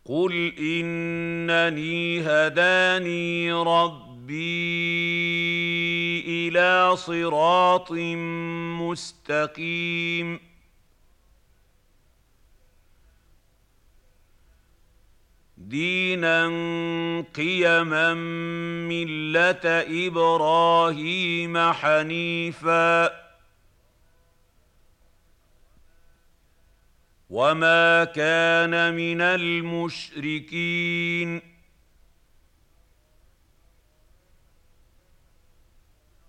قُلْ إِنَّنِي هَدَانِي رَبِّي إِلَىٰ صِرَاطٍ مُّسْتَقِيمٍ دِينًا قِيَمًا مِّلَّةَ إِبْرَاهِيمَ حَنِيفًا ۖ وَمَا كَانَ مِنَ الْمُشْرِكِينَ